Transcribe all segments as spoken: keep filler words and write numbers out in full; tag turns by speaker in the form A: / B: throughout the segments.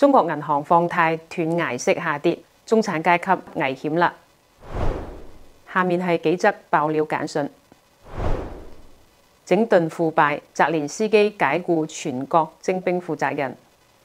A: 中國銀行放貸斷崖式下跌，中產階級危險啦。下面係幾則爆料簡訊：整頓腐敗，澤連斯基解僱全國徵兵負責人；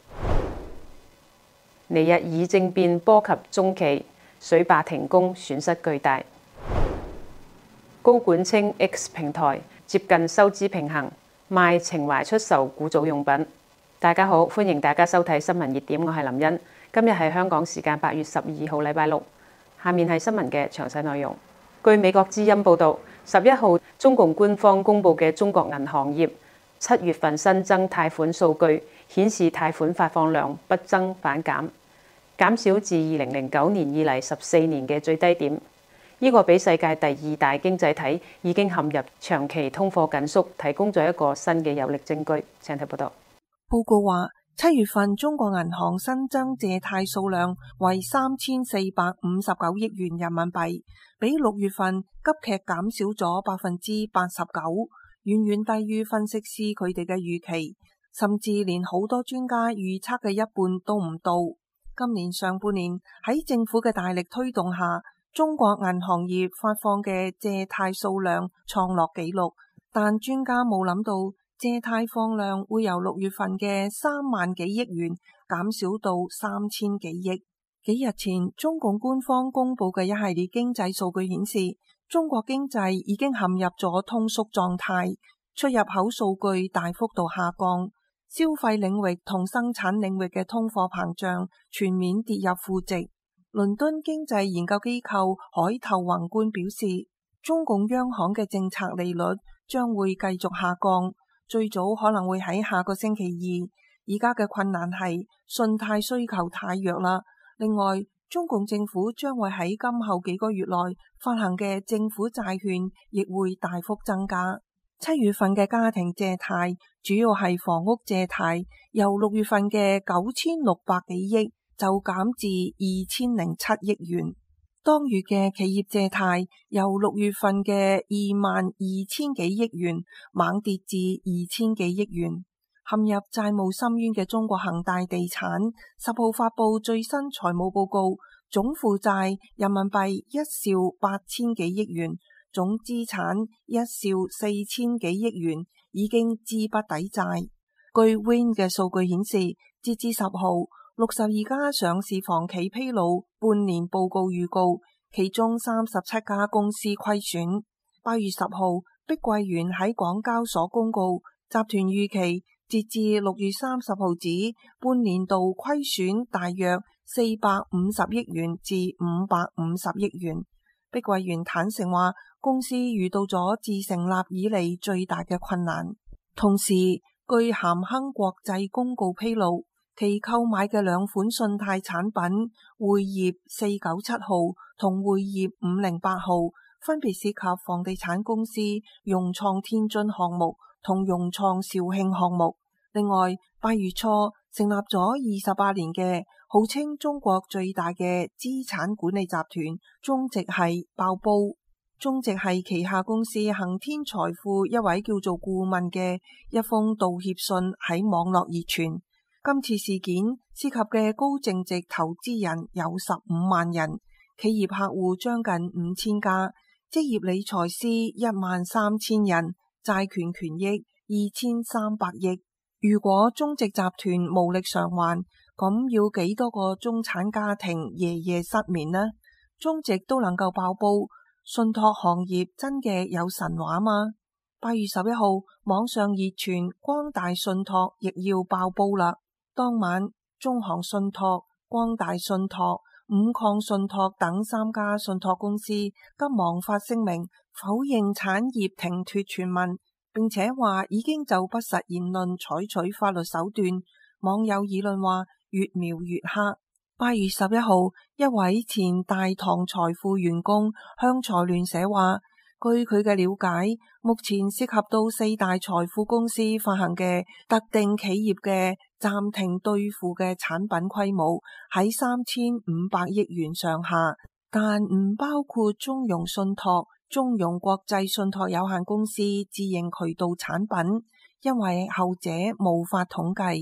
A: 尼日爾政變波及中企，水壩停工，損失巨大；高管稱 X 平台接近收支平衡，賣情懷出售古早用品。大家好，歡迎大家收睇新聞熱點，我係林茵。今日係香港時間八月十二號，禮拜六。下面係新聞嘅詳細內容。據美國之音報導，十一號中共官方公佈嘅中國銀行業七月份新增貸款數據顯示，貸款發放量不增反減，減少至二零零九年以嚟十四年嘅最低點。呢個比世界第二大經濟體已經陷入長期通貨緊縮，提供咗一個新嘅有力證據。請睇報導。
B: 報告話，七月份中國銀行新增借貸數量為三千四百五十九億元人民幣，比六月份急劇減少咗百分之八十九，遠遠低於分析師佢哋嘅預期，甚至連好多專家預測嘅一半都唔到。今年上半年喺政府嘅大力推動下，中國銀行業發放嘅借貸數量創落紀錄，但專家冇諗到借貸放量會由六月份嘅三萬幾億元減少到三千幾億。幾日前，中共官方公布嘅一系列經濟數據顯示，中國經濟已經陷入咗通縮狀態，出入口數據大幅度下降，消費領域同生產領域嘅通貨膨脹全面跌入負值。倫敦經濟研究機構海頭宏觀表示，中共央行嘅政策利率將會繼續下降，最早可能會喺下個星期二。而家嘅困難係信貸需求太弱啦。另外，中共政府將會喺今後幾個月內發行嘅政府債券亦會大幅增加。七月份嘅家庭借貸主要係房屋借貸，由六月份嘅九千六百幾億就減至二千零七億元。當月嘅企業借貸由六月份嘅二萬二千幾億元猛跌至二千幾億元。陷入債務深淵嘅中國恒大地產十號發佈最新財務報告，總負債人民幣一兆八千幾億元，總資產一兆四千幾億元，已經資不抵債。據 Wind 嘅數據顯示，截至十號，六十二家上市房企披露半年報告預告，其中三十七家公司虧損。八月十號，碧桂園喺港交所公告，集團預期截至六月三十號止，半年度虧損大約四百五十億元至五百五十億元。碧桂園坦承話，公司遇到咗自成立以嚟最大嘅困難。同時，據咸亨國際公告披露，其購買嘅兩款信貸產品匯業四九七號同匯業五零八號，分別涉及房地產公司融創天津項目同融創肇慶項目。另外，八月初成立咗二十八年嘅號稱中國最大嘅資產管理集團中植系爆煲。中植系旗下公司恒天財富一位叫做顧問嘅一封道歉信喺網絡熱傳。今次事件涉及嘅高淨值投資人有十五萬人，企業客戶將近五千家，職業理財師一萬三千人，債權權益二千三百億。如果中植集團無力償還，咁要幾多個中產家庭夜夜失眠呢？中植都能夠爆煲，信託行業真嘅有神話嗎？八月十一號，網上熱傳光大信託亦要爆煲啦。當晚，中航信託、光大信託、五礦信託等三家信託公司急忙發聲明否認產業停脫傳聞，並且話已經就不實言論採取法律手段。網友議論話越描越黑。八月十一號，一位前大唐財富員工向財聯社話，據佢嘅了解，目前涉及到四大財富公司發行嘅特定企業嘅暫停兌付嘅產品規模喺三千五百億元上下，但唔包括中融信託、中融國際信託有限公司自營渠道產品，因為後者無法統計。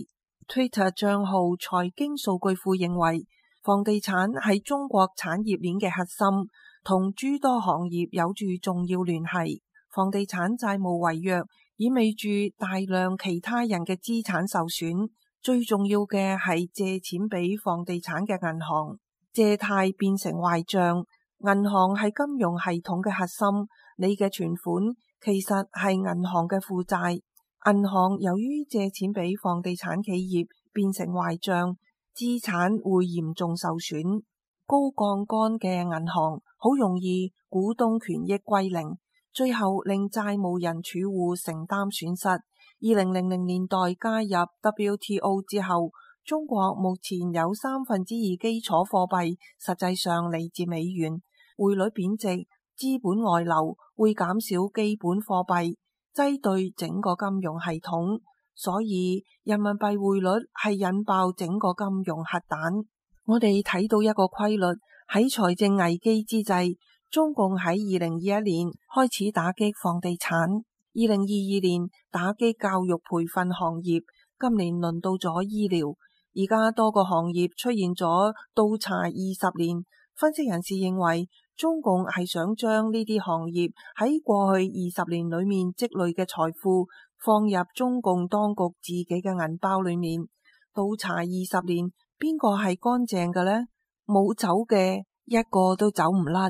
B: Twitter 賬號財經數據庫認為，房地產係中國產業鏈嘅核心，同諸多行業有住重要聯繫。房地產債務違約意味住大量其他人嘅資產受損，最重要嘅係借錢俾房地產嘅銀行，借貸變成壞賬。銀行係金融系統嘅核心，你嘅存款其實係銀行嘅負債。銀行由於借錢俾房地產企業變成壞賬，資產會嚴重受損。高槓桿嘅銀行好容易股東權益歸零，最後令債務人儲戶承擔損失。二零零零年代加入 W T O 之後，中國目前有三分之二基礎貨幣實際上嚟自美元，匯率貶值，資本外流會減少基本貨幣，擠兌整個金融系統，所以人民幣匯率係引爆整個金融核彈。我哋睇到一個規律，喺財政危機之際，中共喺二零二一年開始打擊房地產，二零二二年打擊教育培訓行業，今年輪到咗醫療，而家多個行業出現咗倒查二十年。分析人士認為，中共係想將呢啲行業喺過去二十年裏面積累嘅財富放入中共當局自己嘅銀包裏面。倒查二十年，邊個係乾淨嘅呢？冇走嘅一個都走唔甩。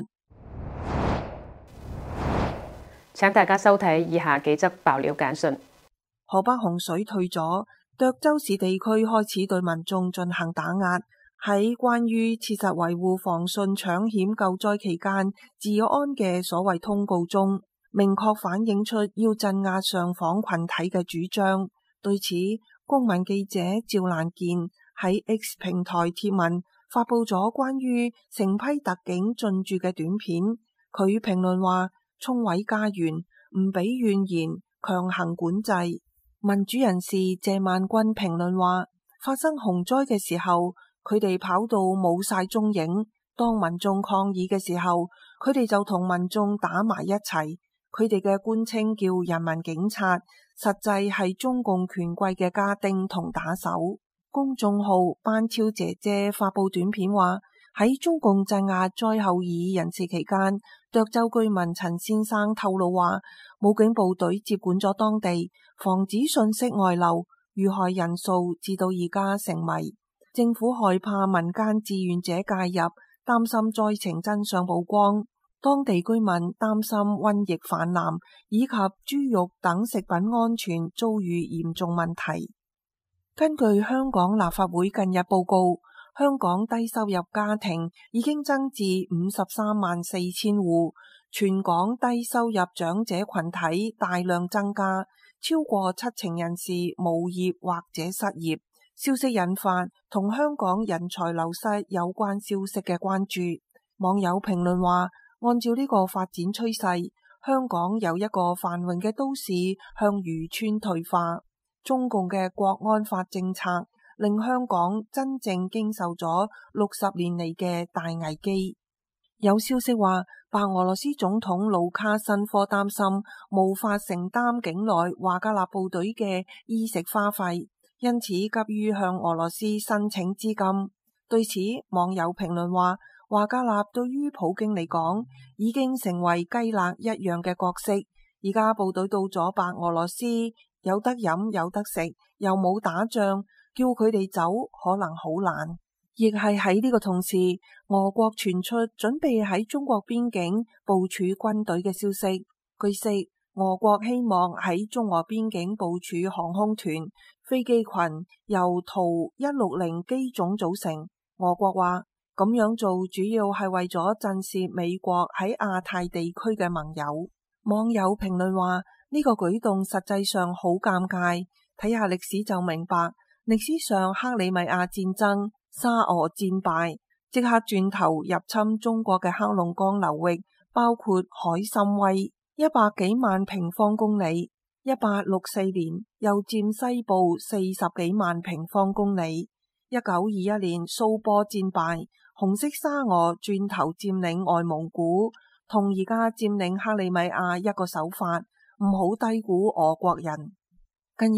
A: 請大家收睇以下幾則爆料簡訊。
B: 河北洪水退咗，涿州市地區開始對民眾進行打壓。喺關於切實維護防汛搶險救災期間治安嘅所謂通告中，明確反映出要鎮壓上訪群體嘅主張。對此，公民記者趙蘭健喺 X 平台貼文發佈咗關於成批特警進駐嘅短片。佢評論話：沖毀家園，唔俾怨言，強行管制。民主人士謝萬軍評論話：發生洪災嘅時候，佢哋跑到冇晒蹤影，當民眾抗議嘅時候，佢哋就同民眾打埋一齊。佢哋嘅官稱叫人民警察，實際係中共權貴嘅家丁同打手。公眾號班超姐姐發佈短片話：喺中共鎮壓災後異議人士期間，涿州居民陳先生透露話，武警部隊接管咗當地，防止信息外流，遇害人數至到而家成謎。政府害怕民間志願者介入，擔心災情真相曝光。當地居民擔心瘟疫泛濫，以及豬肉等食品安全遭遇嚴重問題。根據香港立法會近日報告，香港低收入家庭已經增至五十三萬四千戶，全港低收入長者群體大量增加，超過七成人士無業或者失業。消息引發同香港人才流失有關消息嘅關注。網友評論話：按照呢個發展趨勢，香港由一個繁榮嘅都市向漁村退化。中共嘅國安法政策令香港真正經受咗六十年嚟嘅大危機。有消息話，白俄羅斯總統盧卡申科擔心無法承擔境內華格納部隊嘅衣食花費，因此急於向俄羅斯申請資金。對此，網友評論話：華格納對於普京嚟講已經成為雞肋一樣嘅角色。而家部隊到咗白俄羅斯，有得飲有得食，又冇打仗，叫佢哋走可能好難。亦係喺呢個同時，俄國傳出準備喺中國邊境部署軍隊嘅消息。據悉，俄國希望喺中俄邊境部署航空團。飛機群由圖一六零機種組成。俄國話咁樣做主要係為咗震懾美國喺亞太地區嘅盟友。網友評論話呢個舉動實際上好尷尬，睇下歷史就明白。歷史上克里米亞戰爭，沙俄戰敗，即刻轉頭入侵中國嘅黑龍江流域，包括海參崴一百幾萬平方公里。一八六四年又佔西部四十幾萬平方公里。一九二一年蘇波戰敗，紅色沙俄轉頭佔領外蒙古，同而家佔領克里米亞一個手法。唔好低估俄國人。近日，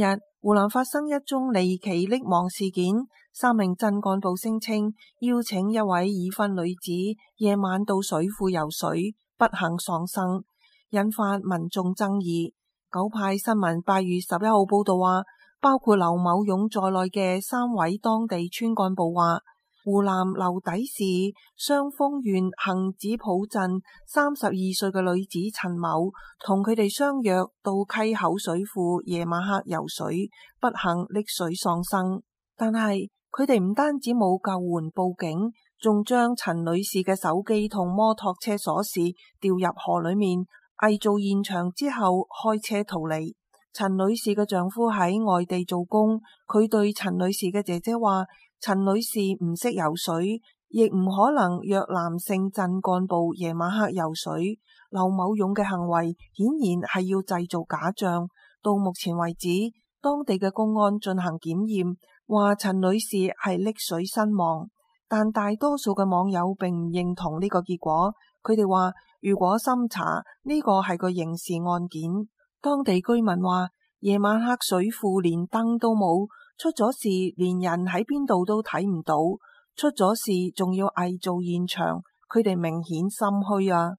B: 湖南發生一宗離奇溺亡事件，三名鎮幹部聲稱邀請一位已婚女子夜晚到水庫游水，不幸喪生，引發民眾爭議。九派新聞八月十一號報道話，包括劉某勇在內嘅三位當地村幹部話，湖南留底市雙峰縣杏子堡鎮三十二歲嘅女子陳某同佢哋相約到溪口水庫夜晚黑游水，不幸溺水喪生。但係佢哋唔單止冇救援報警，仲將陳女士嘅手機同摩托車鎖匙掉入河裏面，偽造現場之後開車逃離。陳女士嘅丈夫喺外地做工，佢對陳女士嘅姐姐話，陳女士唔識游水，亦唔可能約男性鎮幹部夜晚黑游水。劉某勇嘅行為顯然係要製造假象。到目前為止，當地嘅公安進行檢驗，話陳女士係溺水身亡，但大多數嘅網友並唔認同呢個結果。佢哋話，如果深查，呢個係個刑事案件。當地居民話，夜晚黑水庫連燈都冇，出咗事連人喺邊度都睇唔到，出咗事仲要偽造現場，佢哋明顯心虛啊！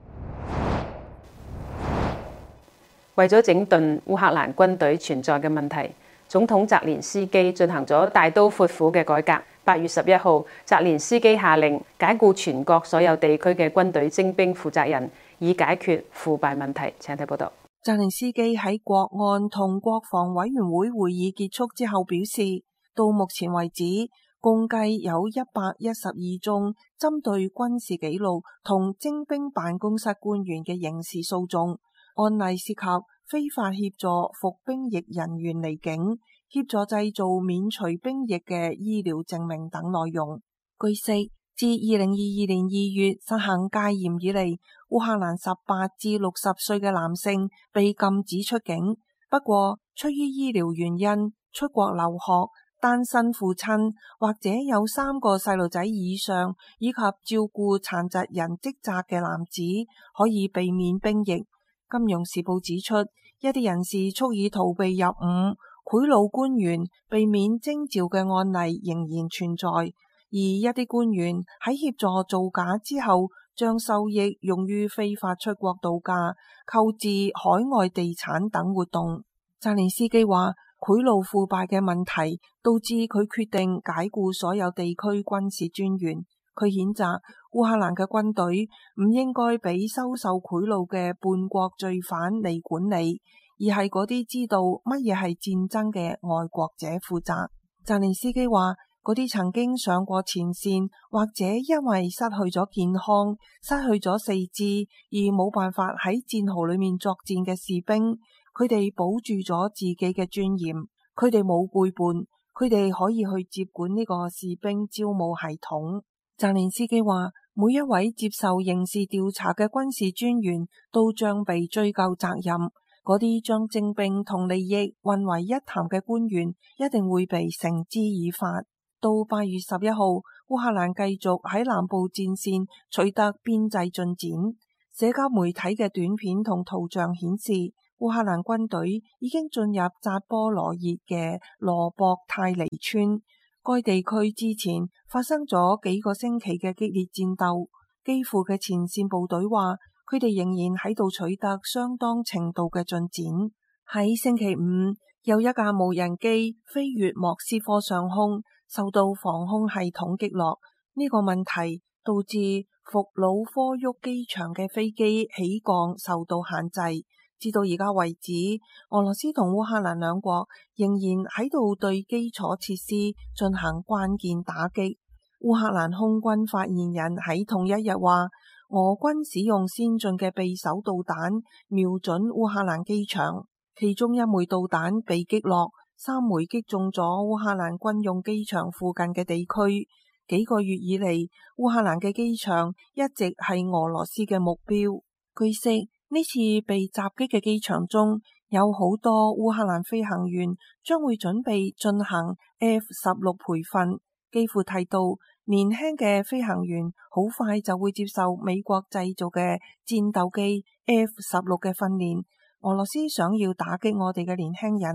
A: 為咗整頓烏克蘭軍隊存在嘅問題，總統澤連斯基進行咗大刀闊斧嘅改革。八月十一號，澤連斯基下令解雇全國所有地區嘅軍隊徵兵負責人，以解決腐敗問題。請睇報道。
B: 澤連斯基喺國安同國防委員會會議結束之後表示，到目前為止，共計有一百一十二宗針對軍事紀錄同徵兵辦公室官員嘅刑事訴訟，案例涉及非法協助服兵役人員離境、協助製造免除兵役嘅醫療證明等內容。據悉，自二零二二年二月實行戒嚴以嚟，烏克蘭十八至六十歲嘅男性被禁止出境。不過，出於醫療原因，出國留學、單身父親或者有三個細路仔以上，以及照顧殘疾人職責嘅男子，可以避免兵役。金融時報指出，一啲人士蓄意逃避入伍、賄賂官員、避免徵召嘅案例仍然存在，而一啲官員喺協助造假之後，將收益用於非法出國度假、購置海外地產等活動。澤連斯基話，賄賂腐敗嘅問題導致佢決定解雇所有地區軍事專員。佢譴責烏克蘭嘅軍隊唔應該俾收受賄賂嘅叛國罪犯嚟管理，而係嗰啲知道乜嘢係戰爭嘅愛國者負責。澤連斯基話，嗰啲曾經上過前線或者因為失去咗健康、失去咗四肢而冇辦法喺戰壕裏面作戰嘅士兵，佢哋保住咗自己嘅尊嚴，佢哋冇背叛，佢哋可以去接管呢個士兵招募系統。澤連斯基話，每一位接受刑事調查嘅軍事專員都將被追究責任，嗰啲將徵兵同利益混為一談嘅官員一定會被繩之以法。到八月十一號，烏克蘭繼續喺南部戰線取得邊際進展。社交媒體嘅短片同圖像顯示，烏克蘭軍隊已經進入扎波羅熱嘅羅博泰尼村。該地區之前發生咗幾個星期嘅激烈戰鬥，基輔嘅前線部隊話，佢哋仍然喺度取得相當程度嘅進展。喺星期五，有一架無人機飛越莫斯科上空，受到防空系統擊落。呢個問題導致伏魯科沃機場嘅飛機起降受到限制。至到而家為止，俄羅斯同烏克蘭兩國仍然喺度對基礎設施進行關鍵打擊。烏克蘭空軍發言人喺同一日話，俄軍使用先進嘅匕首導彈瞄準烏克蘭機場，其中一枚導彈被擊落，三枚擊中咗烏克蘭軍用機場附近嘅地區。幾個月以嚟，烏克蘭嘅機場一直係俄羅斯嘅目標。據悉，呢次被襲擊嘅機場中有好多烏克蘭飛行員將會準備進行 F 十六培訓。基輔提到，年輕嘅飛行員好快就會接受美國製造嘅戰鬥機 F 十六嘅訓練。俄羅斯想要打擊我哋嘅年輕人，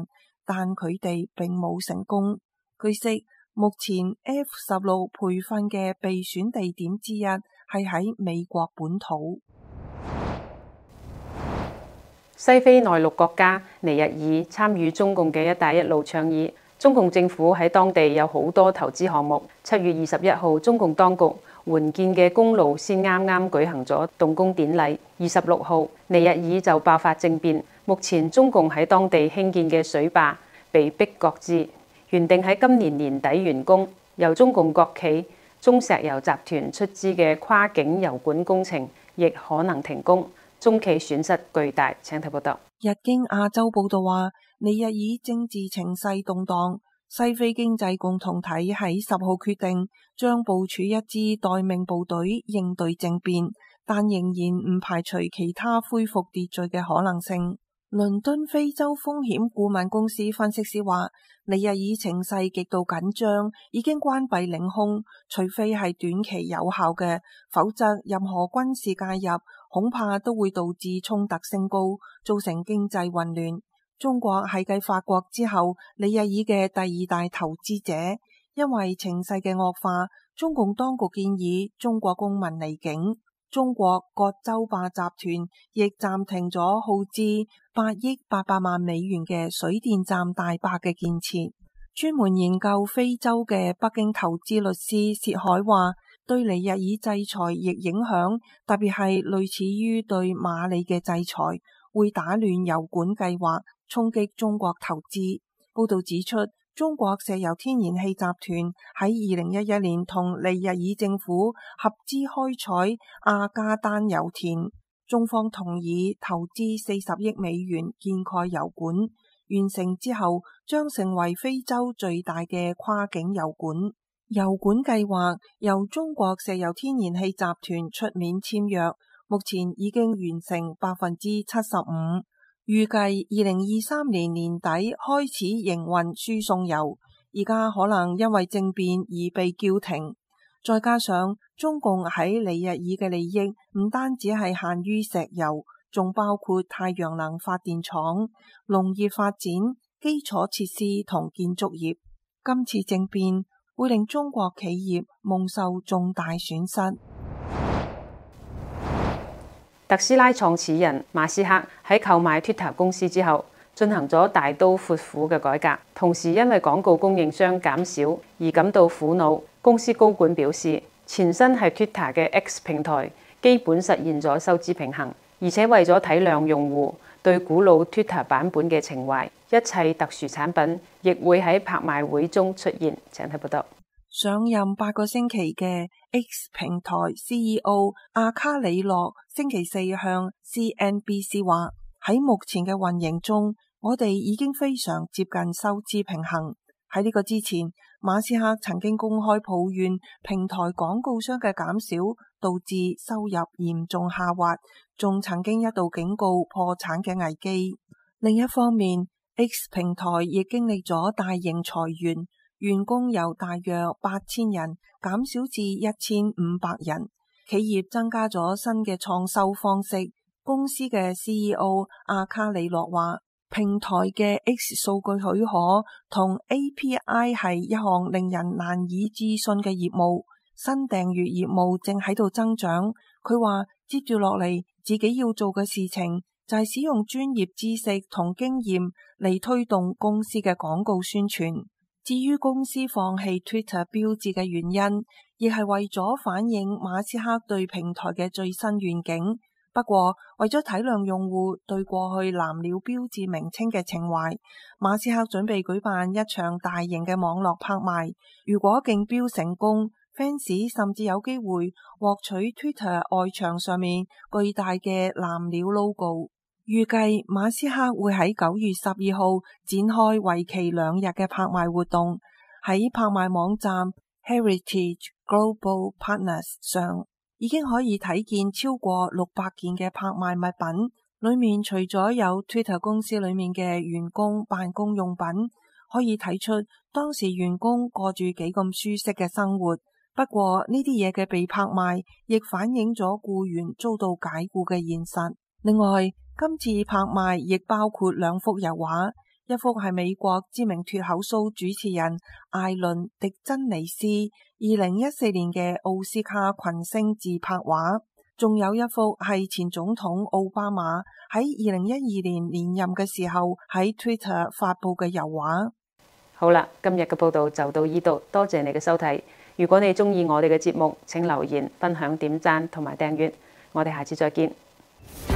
B: 但佢哋並冇成功。據悉，目前 F 十六培訓嘅備選地點之一係喺美國本土。
A: 西非內陸國家尼日爾參與中共嘅一帶一路倡議，中共政府喺當地有好多投資項目。七月二十一號，中共當局援建嘅公路先啱啱舉行咗動工典禮。二十六號，尼日爾就爆發政變，目前中共喺當地興建嘅水壩被迫擱置，原定喺今年年底完工。由中共國企中石油集團出資嘅跨境油管工程亦可能停工，中企損失巨大。請睇報道。
B: 日經亞洲報道話，尼日爾政治情勢動盪，西非經濟共同體喺十號決定將部署一支待命部隊應對政變，但仍然唔排除其他恢復秩序嘅可能性。倫敦非洲風險顧問公司分析師話，尼日爾情勢極度緊張，已經關閉領空，除非係短期有效嘅，否則任何軍事介入恐怕都會導致衝突升高，造成經濟混亂。中國係繼法國之後尼日爾嘅第二大投資者，因為情勢嘅惡化，中共當局建議中國公民離境。中國葛洲壩集團亦暫停咗耗資八億八百萬美元嘅水電站大壩嘅建設。專門研究非洲嘅北京投資律師薛海話，對尼日爾制裁亦影響，特別係類似於對馬里嘅制裁，會打亂油管計劃，衝擊中國投資。報道指出，中國石油天然氣集團喺二零一一年同尼日爾政府合資開採阿加丹油田，中方同意投資四十億美元建蓋油管，完成之後將成為非洲最大嘅跨境油管。油管計劃由中國石油天然氣集團出面簽約，目前已經完成百分之七十五。預計二零二三年年底開始營運輸送油，而家可能因為政變而被叫停。再加上中共喺尼日爾嘅利益唔單止係限於石油，仲包括太陽能發電廠、農業發展、基礎設施同建築業。今次政變會令中國企業蒙受重大損失。
A: 特斯拉創始人馬斯克喺購買 Twitter 公司之後，進行咗大刀闊斧嘅改革，同時因為廣告供應商減少而感到苦惱。公司高管表示，前身係 Twitter 嘅 X 平台基本實現咗收支平衡，而且為咗體諒用戶對古老 Twitter 版本嘅情懷，一切特殊產品亦會喺拍賣會中出現。請睇報道。
B: 上任八個星期嘅 X 平台 C E O 阿卡里諾星期四向 C N B C 話，喺目前嘅運營中，我哋已經非常接近收支平衡。喺呢個之前，馬斯克曾經公開抱怨平台廣告商嘅減少導致收入嚴重下滑，仲曾經一度警告破產嘅危機。另一方面， X 平台亦經歷咗大型裁員，員工由大約八千人減少至一千五百人，企業增加咗新嘅創收方式。公司嘅 C E O 阿卡里諾話，平台嘅 X 數據許可同 A P I 係一項令人難以置信嘅業務，新訂閱業務正喺度增長。佢話接住落嚟自己要做嘅事情就係使用專業知識同經驗嚟推動公司嘅廣告宣傳。至於公司放棄 Twitter 標誌嘅原因，亦係為咗反映馬斯克對平台嘅最新願景。不過，為咗體諒用戶對過去藍鳥標誌名稱嘅情懷，馬斯克準備舉辦一場大型嘅網絡拍賣。如果競標成功， fans 甚至有機會獲取 Twitter 外牆上面巨大嘅藍鳥 logo。預計馬斯克會喺九月十二號展開為期兩日嘅拍賣活動，喺拍賣網站 Heritage Global Partners 上已經可以睇見超過六百件嘅拍賣物品，裏面除咗有 Twitter 公司裏面嘅員工辦公用品，可以睇出當時員工過住幾咁舒適嘅生活。不過呢啲嘢嘅被拍賣，亦反映咗僱員遭到解僱嘅現實。另外，今次拍賣亦包括兩幅油畫， 一幅係美國知名脫口秀主持人艾倫·狄珍尼斯二零一四年嘅奧斯卡群星自拍畫，仲有一幅係前總統奧巴馬喺二零一二年連任嘅時候喺 Twitter 發佈嘅油畫。
A: 好啦，今日嘅報道就到呢度，多謝你嘅收睇。如果你鍾意我哋嘅節目，請留言、分享、點讚同埋訂閱。我哋下次再見。